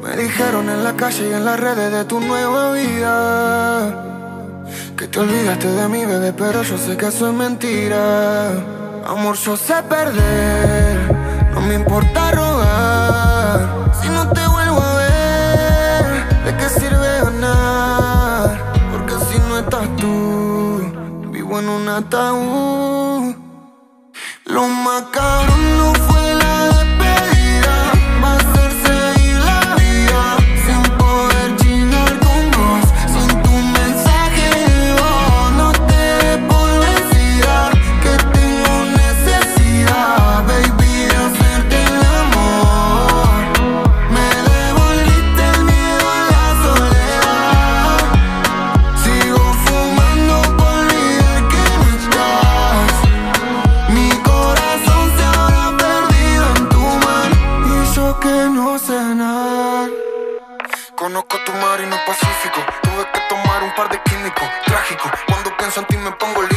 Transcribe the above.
Me dijeron en la calle y en las redes de tu nueva vida que te olvidaste de mi bebé, pero yo sé que eso es mentira. Amor, yo sé perder, no me importa rogar. Si no te vuelvo a ver, ¿de qué sirve ganar? Porque si no estás tú, vivo en un ataúd. Lo macabro no fue la despedida, va a ser seguir la vida sin poder llegar con vos, sin tu mensaje de voz. No te des por vencida, que tengo necesidad, baby, de hacerte el amor. Me devolviste el miedo a la soledad. Sigo fumando por olvidar que no estás. Mi corazón se habrá perdido en tu mar y yo que no sé nadar. Conozco tu mar y no es Pacífico. Tuve que tomar un par de químicos trágicos. Cuando pienso en ti me pongo listo.